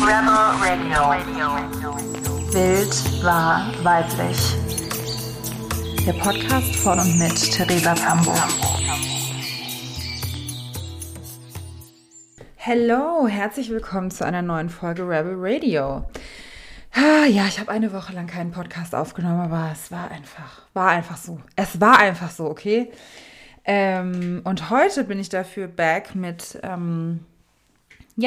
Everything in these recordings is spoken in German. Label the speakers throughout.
Speaker 1: Rebel Radio. Wild, wahr, weiblich. Der Podcast von und mit Theresa Tambo. Hallo, herzlich willkommen zu einer neuen Folge Rebel Radio. Ja, ich habe eine Woche lang keinen Podcast aufgenommen, aber es war einfach so. Es war einfach so, okay? Und heute bin ich dafür back mit, wie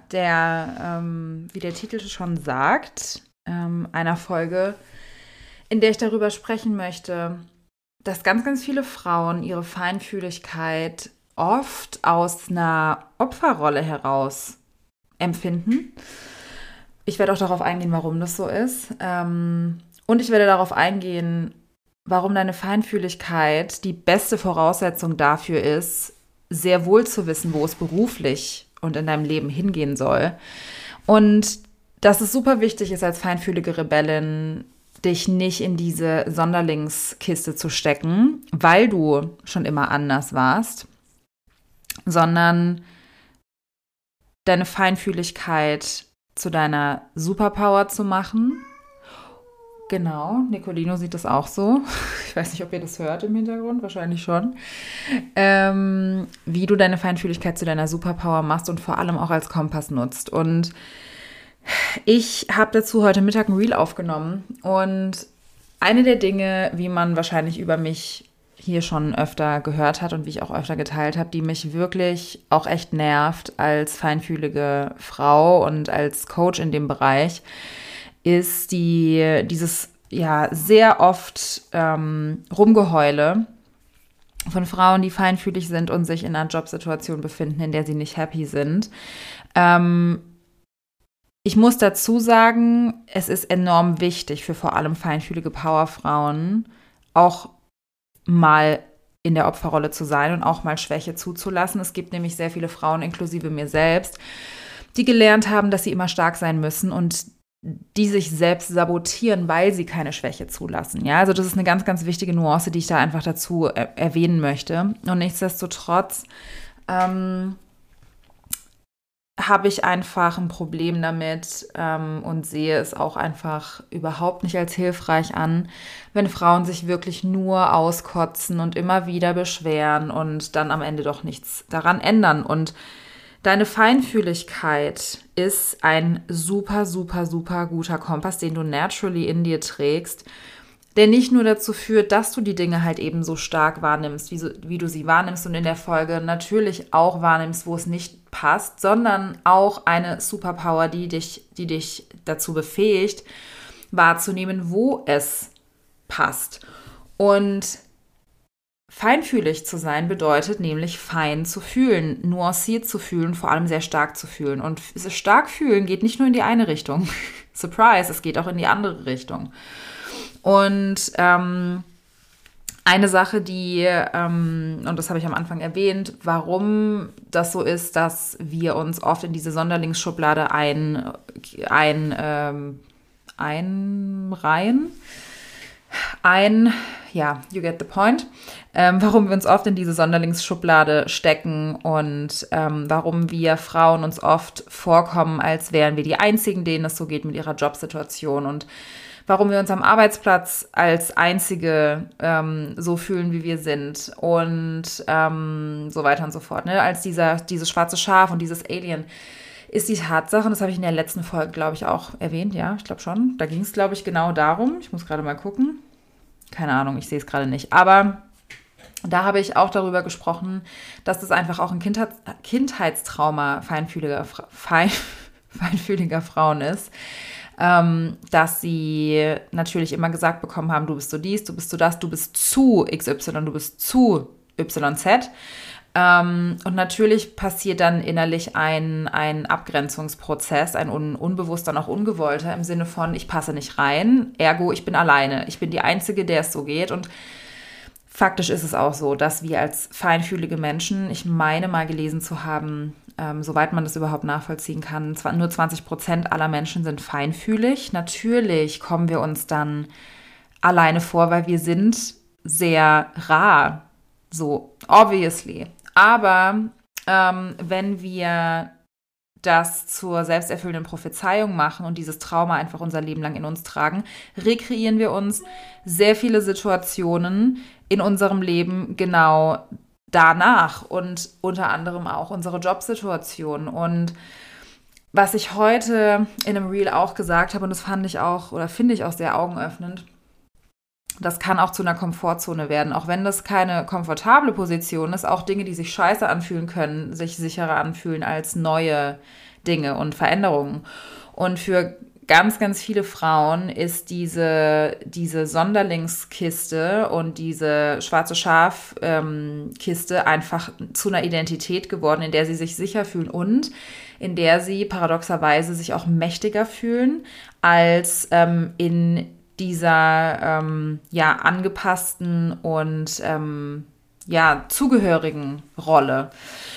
Speaker 1: der Titel schon sagt, einer Folge, in der ich darüber sprechen möchte, dass ganz, ganz viele Frauen ihre Feinfühligkeit oft aus einer Opferrolle heraus empfinden. Ich werde auch darauf eingehen, warum das so ist. Und ich werde darauf eingehen, warum deine Feinfühligkeit die beste Voraussetzung dafür ist, sehr wohl zu wissen, wo es beruflich und in deinem Leben hingehen soll. Und dass es super wichtig ist, als feinfühlige Rebellin, dich nicht in diese Sonderlingskiste zu stecken, weil du schon immer anders warst, sondern deine Feinfühligkeit zu deiner Superpower zu machen. Genau, Nicolino sieht das auch so. Ich weiß nicht, ob ihr das hört im Hintergrund, wahrscheinlich schon. Wie du deine Feinfühligkeit zu deiner Superpower machst und vor allem auch als Kompass nutzt. Und ich habe dazu heute Mittag ein Reel aufgenommen. Und eine der Dinge, wie man wahrscheinlich über mich hier schon öfter gehört hat und wie ich auch öfter geteilt habe, die mich wirklich auch echt nervt als feinfühlige Frau und als Coach in dem Bereich, ist dieses sehr oft Rumgeheule von Frauen, die feinfühlig sind und sich in einer Jobsituation befinden, in der sie nicht happy sind. Ich muss dazu sagen, es ist enorm wichtig für vor allem feinfühlige Powerfrauen, auch mal in der Opferrolle zu sein und auch mal Schwäche zuzulassen. Es gibt nämlich sehr viele Frauen, inklusive mir selbst, die gelernt haben, dass sie immer stark sein müssen und die sich selbst sabotieren, weil sie keine Schwäche zulassen. Ja, also das ist eine ganz, ganz wichtige Nuance, die ich da einfach dazu erwähnen möchte. Und nichtsdestotrotz habe ich einfach ein Problem damit und sehe es auch einfach überhaupt nicht als hilfreich an, wenn Frauen sich wirklich nur auskotzen und immer wieder beschweren und dann am Ende doch nichts daran ändern. Und deine Feinfühligkeit ist ein super, super, super guter Kompass, den du naturally in dir trägst, der nicht nur dazu führt, dass du die Dinge halt eben so stark wahrnimmst, wie du sie wahrnimmst und in der Folge natürlich auch wahrnimmst, wo es nicht passt, sondern auch eine Superpower, die dich dazu befähigt, wahrzunehmen, wo es passt. Und feinfühlig zu sein bedeutet nämlich fein zu fühlen, nuanciert zu fühlen, vor allem sehr stark zu fühlen. Und stark fühlen geht nicht nur in die eine Richtung. Surprise, es geht auch in die andere Richtung. Und eine Sache, und das habe ich am Anfang erwähnt, warum das so ist, dass wir uns oft in diese Sonderlingsschublade you get the point. Warum wir uns oft in diese Sonderlingsschublade stecken und warum wir Frauen uns oft vorkommen, als wären wir die Einzigen, denen es so geht mit ihrer Jobsituation und warum wir uns am Arbeitsplatz als Einzige so fühlen, wie wir sind und so weiter und so fort. Ne? Als dieses schwarze Schaf und dieses Alien ist die Tatsache, und das habe ich in der letzten Folge, glaube ich, auch erwähnt, ja, ich glaube schon. Da ging es, glaube ich, genau darum. Ich muss gerade mal gucken. Keine Ahnung, ich sehe es gerade nicht. Aber da habe ich auch darüber gesprochen, dass das einfach auch ein Kindheitstrauma feinfühliger Frauen ist. Dass sie natürlich immer gesagt bekommen haben, du bist so dies, du bist so das, du bist zu XY, du bist zu YZ. Und natürlich passiert dann innerlich ein Abgrenzungsprozess, ein unbewusster und auch ungewollter im Sinne von, ich passe nicht rein, ergo ich bin alleine, ich bin die Einzige, der es so geht. Und faktisch ist es auch so, dass wir als feinfühlige Menschen, ich meine mal gelesen zu haben, soweit man das überhaupt nachvollziehen kann, nur 20% aller Menschen sind feinfühlig. Natürlich kommen wir uns dann alleine vor, weil wir sind sehr rar, so obviously. Aber wenn wir das zur selbsterfüllenden Prophezeiung machen und dieses Trauma einfach unser Leben lang in uns tragen, rekreieren wir uns sehr viele Situationen in unserem Leben genau danach und unter anderem auch unsere Jobsituation. Und was ich heute in einem Reel auch gesagt habe, und das fand ich auch oder finde ich auch sehr augenöffnend, das kann auch zu einer Komfortzone werden, auch wenn das keine komfortable Position ist, auch Dinge, die sich scheiße anfühlen können, sich sicherer anfühlen als neue Dinge und Veränderungen. Und für ganz, ganz viele Frauen ist diese Sonderlingskiste und diese schwarze Schaf-Kiste einfach zu einer Identität geworden, in der sie sich sicher fühlen und in der sie paradoxerweise sich auch mächtiger fühlen als in dieser angepassten und zugehörigen Rolle.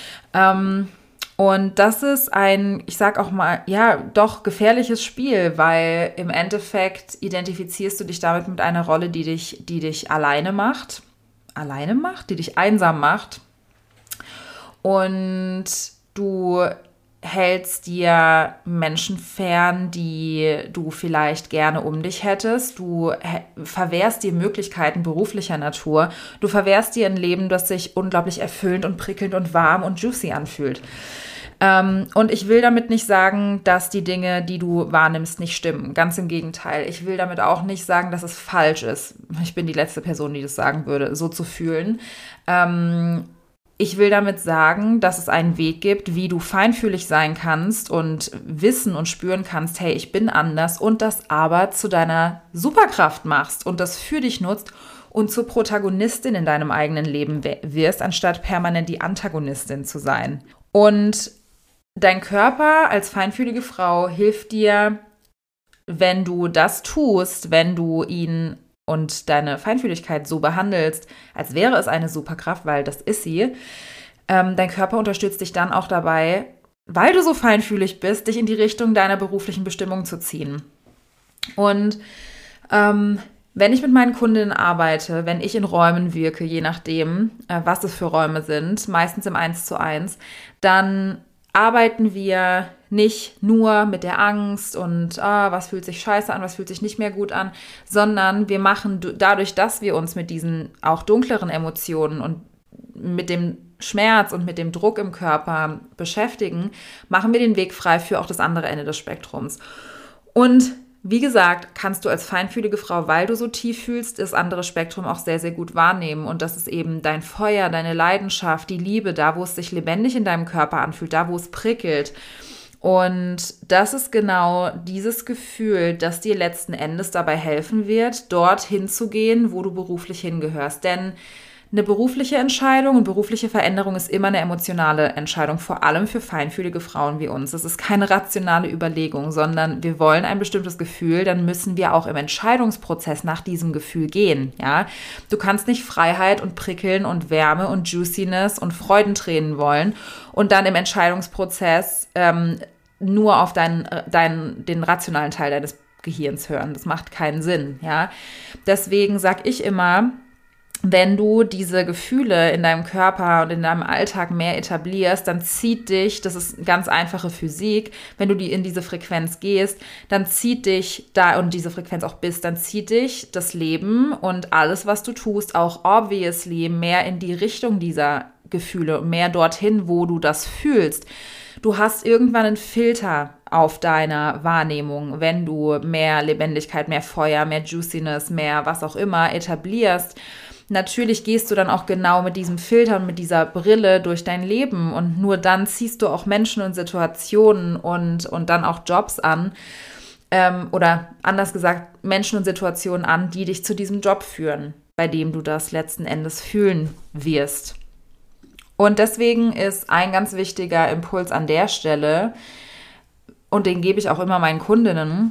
Speaker 1: Und das ist ein, ich sag auch mal, doch gefährliches Spiel, weil im Endeffekt identifizierst du dich damit mit einer Rolle, die dich alleine macht, die dich einsam macht. Und du hältst dir Menschen fern, die du vielleicht gerne um dich hättest. Du verwehrst dir Möglichkeiten beruflicher Natur. Du verwehrst dir ein Leben, das sich unglaublich erfüllend und prickelnd und warm und juicy anfühlt. Und ich will damit nicht sagen, dass die Dinge, die du wahrnimmst, nicht stimmen. Ganz im Gegenteil. Ich will damit auch nicht sagen, dass es falsch ist. Ich bin die letzte Person, die das sagen würde, so zu fühlen. Ich will damit sagen, dass es einen Weg gibt, wie du feinfühlig sein kannst und wissen und spüren kannst, hey, ich bin anders und das aber zu deiner Superkraft machst und das für dich nutzt und zur Protagonistin in deinem eigenen Leben wirst, anstatt permanent die Antagonistin zu sein. Und dein Körper als feinfühlige Frau hilft dir, wenn du das tust, wenn du ihn und deine Feinfühligkeit so behandelst, als wäre es eine Superkraft, weil das ist sie, dein Körper unterstützt dich dann auch dabei, weil du so feinfühlig bist, dich in die Richtung deiner beruflichen Bestimmung zu ziehen. Und wenn ich mit meinen Kundinnen arbeite, wenn ich in Räumen wirke, je nachdem, was es für Räume sind, meistens im 1:1, dann arbeiten wir nicht nur mit der Angst und was fühlt sich scheiße an, was fühlt sich nicht mehr gut an, sondern wir machen dadurch, dass wir uns mit diesen auch dunkleren Emotionen und mit dem Schmerz und mit dem Druck im Körper beschäftigen, machen wir den Weg frei für auch das andere Ende des Spektrums. Und wie gesagt, kannst du als feinfühlige Frau, weil du so tief fühlst, das andere Spektrum auch sehr, sehr gut wahrnehmen. Und das ist eben dein Feuer, deine Leidenschaft, die Liebe, da wo es sich lebendig in deinem Körper anfühlt, da wo es prickelt. Und das ist genau dieses Gefühl, das dir letzten Endes dabei helfen wird, dorthin zu gehen, wo du beruflich hingehörst. Denn eine berufliche Entscheidung und berufliche Veränderung ist immer eine emotionale Entscheidung, vor allem für feinfühlige Frauen wie uns. Das ist keine rationale Überlegung, sondern wir wollen ein bestimmtes Gefühl, dann müssen wir auch im Entscheidungsprozess nach diesem Gefühl gehen. Ja? Du kannst nicht Freiheit und Prickeln und Wärme und Juiciness und Freudentränen wollen und dann im Entscheidungsprozess nur auf den rationalen Teil deines Gehirns hören. Das macht keinen Sinn. Ja? Deswegen sage ich immer, wenn du diese Gefühle in deinem Körper und in deinem Alltag mehr etablierst, dann zieht dich, das ist ganz einfache Physik, wenn du in diese Frequenz gehst, dann zieht dich da und diese Frequenz auch bist, dann zieht dich das Leben und alles, was du tust, auch obviously mehr in die Richtung dieser Gefühle, mehr dorthin, wo du das fühlst. Du hast irgendwann einen Filter auf deiner Wahrnehmung, wenn du mehr Lebendigkeit, mehr Feuer, mehr Juiciness, mehr was auch immer etablierst. Natürlich gehst du dann auch genau mit diesem Filter und mit dieser Brille durch dein Leben und nur dann ziehst du auch Menschen und Situationen und dann auch Jobs an oder anders gesagt Menschen und Situationen an, die dich zu diesem Job führen, bei dem du das letzten Endes fühlen wirst. Und deswegen ist ein ganz wichtiger Impuls an der Stelle, und den gebe ich auch immer meinen Kundinnen,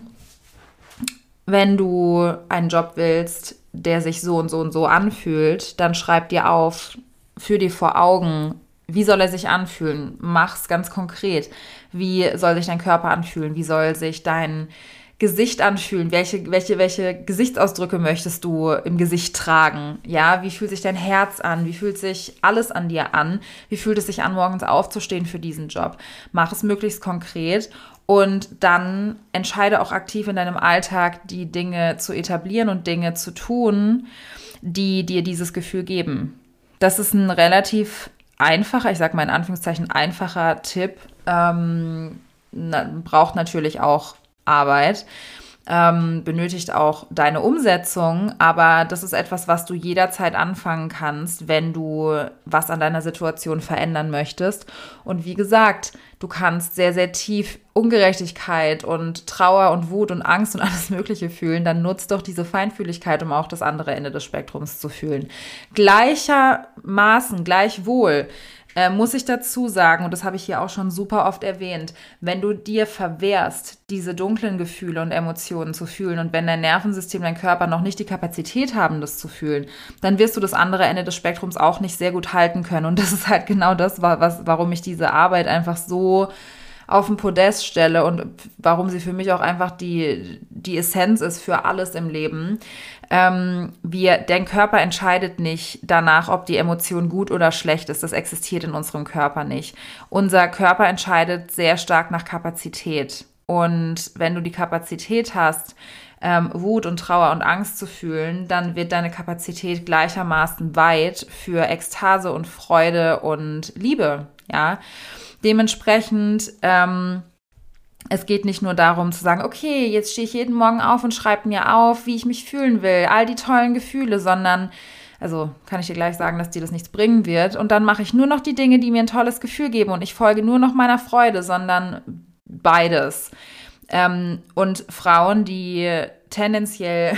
Speaker 1: wenn du einen Job willst, der sich so und so und so anfühlt, dann schreib dir auf, führ dir vor Augen, wie soll er sich anfühlen? Mach's ganz konkret. Wie soll sich dein Körper anfühlen? Wie soll sich dein Gesicht anfühlen? Welche Gesichtsausdrücke möchtest du im Gesicht tragen? Ja, wie fühlt sich dein Herz an? Wie fühlt sich alles an dir an? Wie fühlt es sich an, morgens aufzustehen für diesen Job? Mach es möglichst konkret und dann entscheide auch aktiv in deinem Alltag, die Dinge zu etablieren und Dinge zu tun, die dir dieses Gefühl geben. Das ist ein relativ einfacher, ich sage mal in Anführungszeichen einfacher Tipp, braucht natürlich auch Arbeit, benötigt auch deine Umsetzung, aber das ist etwas, was du jederzeit anfangen kannst, wenn du was an deiner Situation verändern möchtest. Und wie gesagt, du kannst sehr, sehr tief Ungerechtigkeit und Trauer und Wut und Angst und alles Mögliche fühlen, dann nutzt doch diese Feinfühligkeit, um auch das andere Ende des Spektrums zu fühlen. Gleichermaßen, gleichwohl, muss ich dazu sagen, und das habe ich hier auch schon super oft erwähnt, wenn du dir verwehrst, diese dunklen Gefühle und Emotionen zu fühlen und wenn dein Nervensystem, dein Körper noch nicht die Kapazität haben, das zu fühlen, dann wirst du das andere Ende des Spektrums auch nicht sehr gut halten können. Und das ist halt genau das, warum ich diese Arbeit einfach so auf den Podest stelle und warum sie für mich auch einfach die Essenz ist für alles im Leben. Dein Körper entscheidet nicht danach, ob die Emotion gut oder schlecht ist. Das existiert in unserem Körper nicht. Unser Körper entscheidet sehr stark nach Kapazität. Und wenn du die Kapazität hast, Wut und Trauer und Angst zu fühlen, dann wird deine Kapazität gleichermaßen weit für Ekstase und Freude und Liebe, ja. Dementsprechend, es geht nicht nur darum zu sagen, okay, jetzt stehe ich jeden Morgen auf und schreibe mir auf, wie ich mich fühlen will, all die tollen Gefühle, sondern, also kann ich dir gleich sagen, dass dir das nichts bringen wird. Und dann mache ich nur noch die Dinge, die mir ein tolles Gefühl geben und ich folge nur noch meiner Freude, sondern beides. Und Frauen, die tendenziell,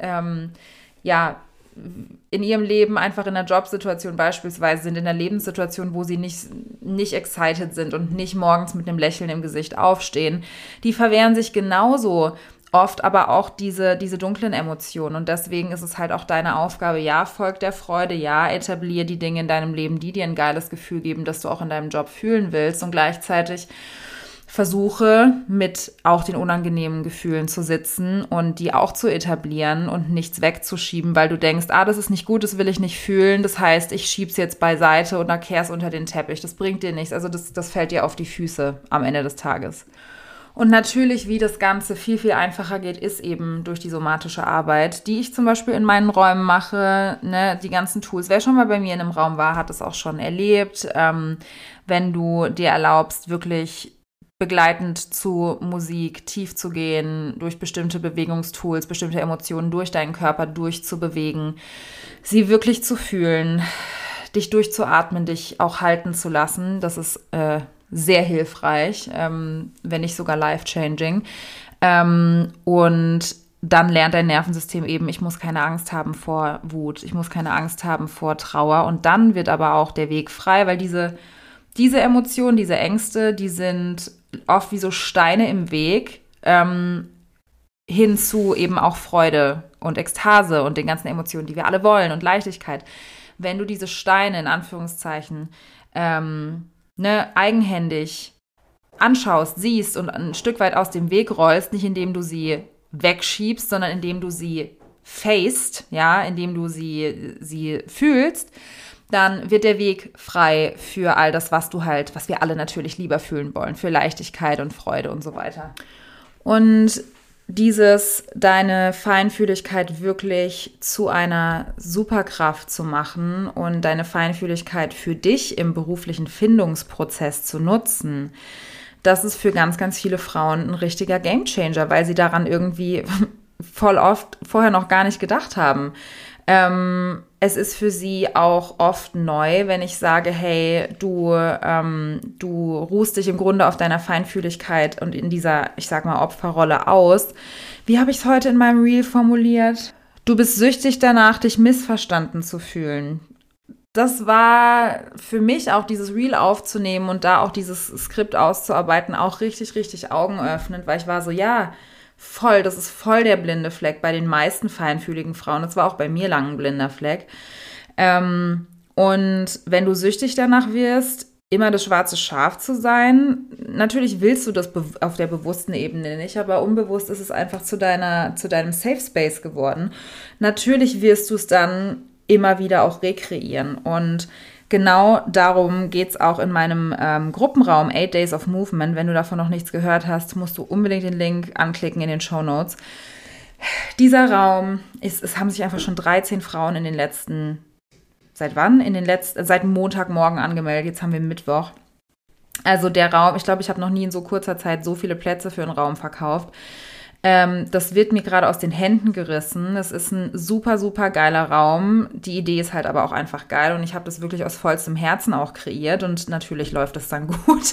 Speaker 1: in ihrem Leben einfach in einer Jobsituation beispielsweise sind, in einer Lebenssituation, wo sie nicht excited sind und nicht morgens mit einem Lächeln im Gesicht aufstehen, die verwehren sich genauso oft aber auch diese dunklen Emotionen. Und deswegen ist es halt auch deine Aufgabe, ja, folg der Freude, ja, etablier die Dinge in deinem Leben, die dir ein geiles Gefühl geben, das du auch in deinem Job fühlen willst und gleichzeitig versuche, mit auch den unangenehmen Gefühlen zu sitzen und die auch zu etablieren und nichts wegzuschieben, weil du denkst, das ist nicht gut, das will ich nicht fühlen. Das heißt, ich schieb's jetzt beiseite und kehr's unter den Teppich. Das bringt dir nichts. Also das fällt dir auf die Füße am Ende des Tages. Und natürlich, wie das Ganze viel, viel einfacher geht, ist eben durch die somatische Arbeit, die ich zum Beispiel in meinen Räumen mache, ne, die ganzen Tools. Wer schon mal bei mir in einem Raum war, hat es auch schon erlebt. Wenn du dir erlaubst, wirklich begleitend zu Musik tief zu gehen, durch bestimmte Bewegungstools, bestimmte Emotionen durch deinen Körper durchzubewegen, sie wirklich zu fühlen, dich durchzuatmen, dich auch halten zu lassen. Das ist sehr hilfreich, wenn nicht sogar life-changing. Und dann lernt dein Nervensystem eben, ich muss keine Angst haben vor Wut, ich muss keine Angst haben vor Trauer. Und dann wird aber auch der Weg frei, weil diese Emotionen, diese Ängste, die sind oft wie so Steine im Weg hin zu eben auch Freude und Ekstase und den ganzen Emotionen, die wir alle wollen und Leichtigkeit. Wenn du diese Steine in Anführungszeichen eigenhändig anschaust, siehst und ein Stück weit aus dem Weg rollst, nicht indem du sie wegschiebst, sondern indem du sie faced, ja, indem du sie fühlst, dann wird der Weg frei für all das, was wir alle natürlich lieber fühlen wollen, für Leichtigkeit und Freude und so weiter. Und deine Feinfühligkeit wirklich zu einer Superkraft zu machen und deine Feinfühligkeit für dich im beruflichen Findungsprozess zu nutzen, das ist für ganz, ganz viele Frauen ein richtiger Gamechanger, weil sie daran irgendwie voll oft vorher noch gar nicht gedacht haben. Es ist für sie auch oft neu, wenn ich sage, hey, du ruhst dich im Grunde auf deiner Feinfühligkeit und in dieser, ich sag mal, Opferrolle aus. Wie habe ich es heute in meinem Reel formuliert? Du bist süchtig danach, dich missverstanden zu fühlen. Das war für mich auch, dieses Reel aufzunehmen und da auch dieses Skript auszuarbeiten, auch richtig, richtig augenöffnend, weil ich war so, ja, voll, das ist voll der blinde Fleck bei den meisten feinfühligen Frauen. Das war auch bei mir lang ein blinder Fleck. Und wenn du süchtig danach wirst, immer das schwarze Schaf zu sein. Natürlich willst du das auf der bewussten Ebene nicht, aber unbewusst ist es einfach zu deinem Safe Space geworden. Natürlich wirst du es dann immer wieder auch rekreieren. Und genau darum geht es auch in meinem Gruppenraum 8 Days of Movement. Wenn du davon noch nichts gehört hast, musst du unbedingt den Link anklicken in den Shownotes. Dieser Raum, es haben sich einfach schon 13 Frauen in den letzten, seit wann? Seit Montagmorgen angemeldet, jetzt haben wir Mittwoch. Also der Raum, ich glaube, ich habe noch nie in so kurzer Zeit so viele Plätze für einen Raum verkauft. Das wird mir gerade aus den Händen gerissen. Es ist ein super, super geiler Raum. Die Idee ist halt aber auch einfach geil und ich habe das wirklich aus vollstem Herzen auch kreiert und natürlich läuft es dann gut.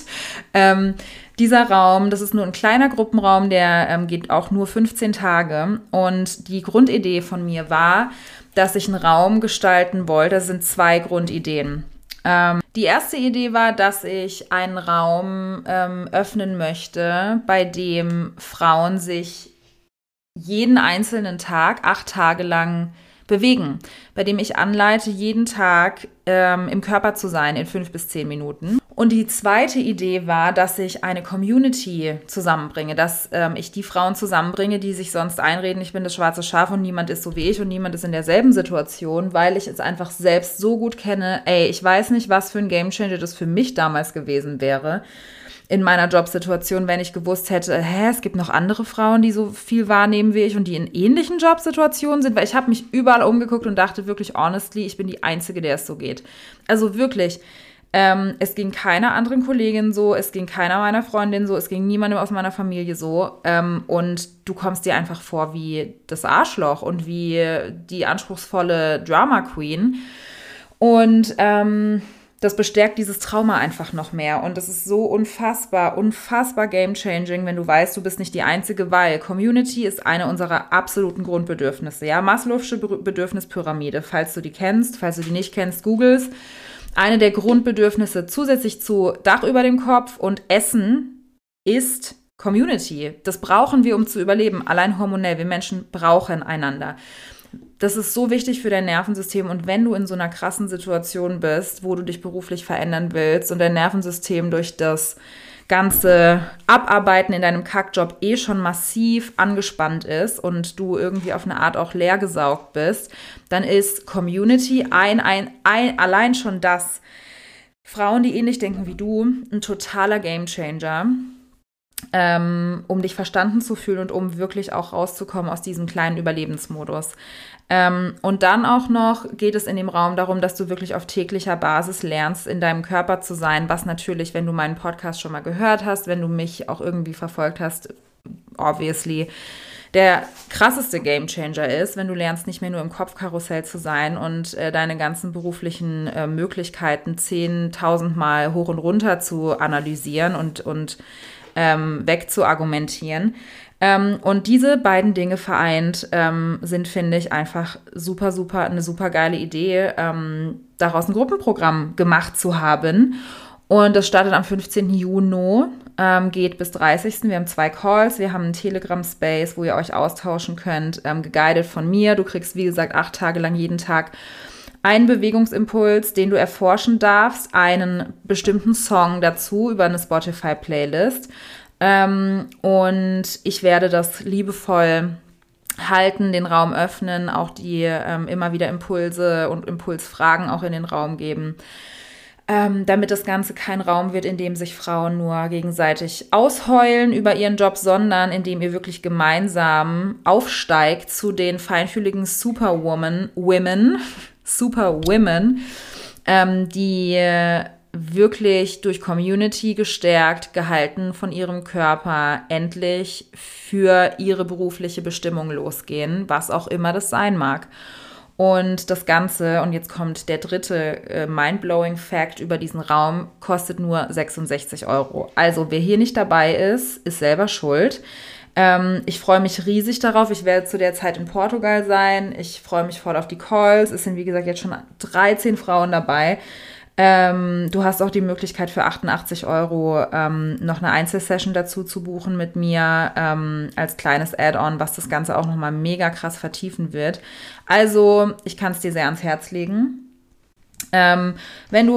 Speaker 1: Dieser Raum, das ist nur ein kleiner Gruppenraum, der geht auch nur 15 Tage und die Grundidee von mir war, dass ich einen Raum gestalten wollte. Das sind 2 Grundideen. Die erste Idee war, dass ich einen Raum öffnen möchte, bei dem Frauen sich jeden einzelnen Tag 8 Tage lang bewegen, bei dem ich anleite, jeden Tag im Körper zu sein in 5 bis 10 Minuten. Und die zweite Idee war, dass ich eine Community zusammenbringe, dass ich die Frauen zusammenbringe, die sich sonst einreden, ich bin das schwarze Schaf und niemand ist so wie ich und niemand ist in derselben Situation, weil ich es einfach selbst so gut kenne. Ey, ich weiß nicht, was für ein Gamechanger das für mich damals gewesen wäre in meiner Jobsituation, wenn ich gewusst hätte, es gibt noch andere Frauen, die so viel wahrnehmen wie ich und die in ähnlichen Jobsituationen sind, weil ich habe mich überall umgeguckt und dachte wirklich, honestly, ich bin die Einzige, der es so geht. Also wirklich, es ging keiner anderen Kollegin so, es ging keiner meiner Freundin so, es ging niemandem aus meiner Familie so und du kommst dir einfach vor wie das Arschloch und wie die anspruchsvolle Drama Queen und das bestärkt dieses Trauma einfach noch mehr. Und das ist so unfassbar, unfassbar game-changing, wenn du weißt, du bist nicht die Einzige, weil Community ist eine unserer absoluten Grundbedürfnisse. Ja, Maslow'sche Bedürfnispyramide, falls du die kennst, falls du die nicht kennst, googles. Eine der Grundbedürfnisse zusätzlich zu Dach über dem Kopf und Essen ist Community. Das brauchen wir, um zu überleben. Allein hormonell. Wir Menschen brauchen einander. Das ist so wichtig für dein Nervensystem und wenn du in so einer krassen Situation bist, wo du dich beruflich verändern willst und dein Nervensystem durch das ganze Abarbeiten in deinem Kackjob schon massiv angespannt ist und du irgendwie auf eine Art auch leergesaugt bist, dann ist Community allein schon das, Frauen, die ähnlich denken wie du, ein totaler Gamechanger, um dich verstanden zu fühlen und um wirklich auch rauszukommen aus diesem kleinen Überlebensmodus. Und dann auch noch geht es in dem Raum darum, dass du wirklich auf täglicher Basis lernst, in deinem Körper zu sein, was natürlich, wenn du meinen Podcast schon mal gehört hast, wenn du mich auch irgendwie verfolgt hast, obviously der krasseste Gamechanger ist, wenn du lernst, nicht mehr nur im Kopfkarussell zu sein und deine ganzen beruflichen Möglichkeiten 10.000 Mal hoch und runter zu analysieren und wegzuargumentieren. Und diese beiden Dinge vereint sind, finde ich, einfach eine super geile Idee, daraus ein Gruppenprogramm gemacht zu haben. Und das startet am 15. Juni, geht bis 30. Wir haben 2 Calls, wir haben einen Telegram-Space, wo ihr euch austauschen könnt, geguidet von mir. Du kriegst, wie gesagt, 8 Tage lang jeden Tag einen Bewegungsimpuls, den du erforschen darfst, einen bestimmten Song dazu über eine Spotify-Playlist. Und ich werde das liebevoll halten, den Raum öffnen, auch die immer wieder Impulse und Impulsfragen auch in den Raum geben, damit das Ganze kein Raum wird, in dem sich Frauen nur gegenseitig ausheulen über ihren Job, sondern in dem ihr wirklich gemeinsam aufsteigt zu den feinfühligen Superwomen, die wirklich durch Community gestärkt, gehalten von ihrem Körper, endlich für ihre berufliche Bestimmung losgehen, was auch immer das sein mag. Und das Ganze, und jetzt kommt der dritte mindblowing Fact über diesen Raum, kostet nur 66 €. Also wer hier nicht dabei ist, ist selber schuld. Ich freue mich riesig darauf. Ich werde zu der Zeit in Portugal sein. Ich freue mich voll auf die Calls. Es sind, wie gesagt, jetzt schon 13 Frauen dabei. Du hast auch die Möglichkeit für 88 € noch eine Einzelsession dazu zu buchen mit mir als kleines Add-on, was das Ganze auch nochmal mega krass vertiefen wird. Also ich kann es dir sehr ans Herz legen. Wenn du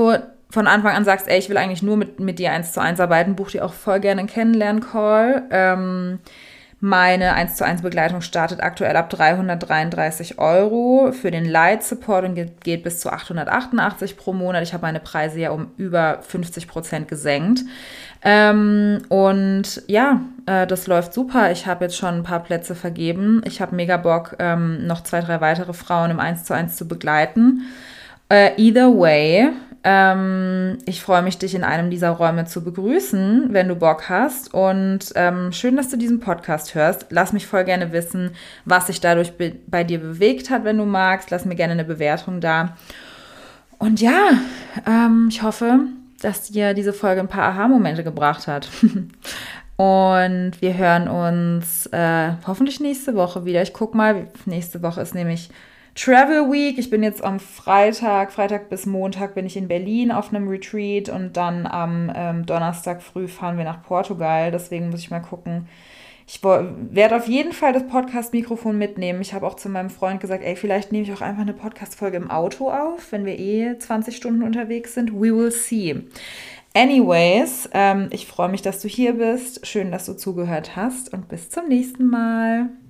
Speaker 1: von Anfang an sagst, ey, ich will eigentlich nur mit dir 1:1 arbeiten, buch dir auch voll gerne einen Kennenlern-Call. Meine 1:1 Begleitung startet aktuell ab 333 Euro für den Light Support und geht bis zu 888 pro Monat. Ich habe meine Preise ja um über 50% gesenkt. Und ja, das läuft super. Ich habe jetzt schon ein paar Plätze vergeben. Ich habe mega Bock, noch 2, 3 weitere Frauen im 1:1 zu begleiten. Either way, ich freue mich, dich in einem dieser Räume zu begrüßen, wenn du Bock hast. Und schön, dass du diesen Podcast hörst. Lass mich voll gerne wissen, was sich dadurch bei dir bewegt hat, wenn du magst. Lass mir gerne eine Bewertung da. Und ja, ich hoffe, dass dir diese Folge ein paar Aha-Momente gebracht hat. Und wir hören uns hoffentlich nächste Woche wieder. Ich guck mal, nächste Woche ist nämlich Travel Week. Ich bin jetzt am Freitag bis Montag bin ich in Berlin auf einem Retreat und dann am Donnerstag früh fahren wir nach Portugal. Deswegen muss ich mal gucken. Ich werde auf jeden Fall das Podcast-Mikrofon mitnehmen. Ich habe auch zu meinem Freund gesagt, ey, vielleicht nehme ich auch einfach eine Podcast-Folge im Auto auf, wenn wir 20 Stunden unterwegs sind. We will see. Anyways, ich freue mich, dass du hier bist. Schön, dass du zugehört hast und bis zum nächsten Mal.